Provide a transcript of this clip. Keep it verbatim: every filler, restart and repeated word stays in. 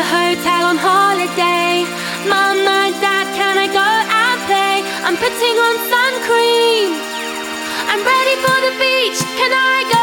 hotel on holiday. Mama, Dad, can I go and play? I'm putting on sun cream. I'm ready for the beach. Can I go?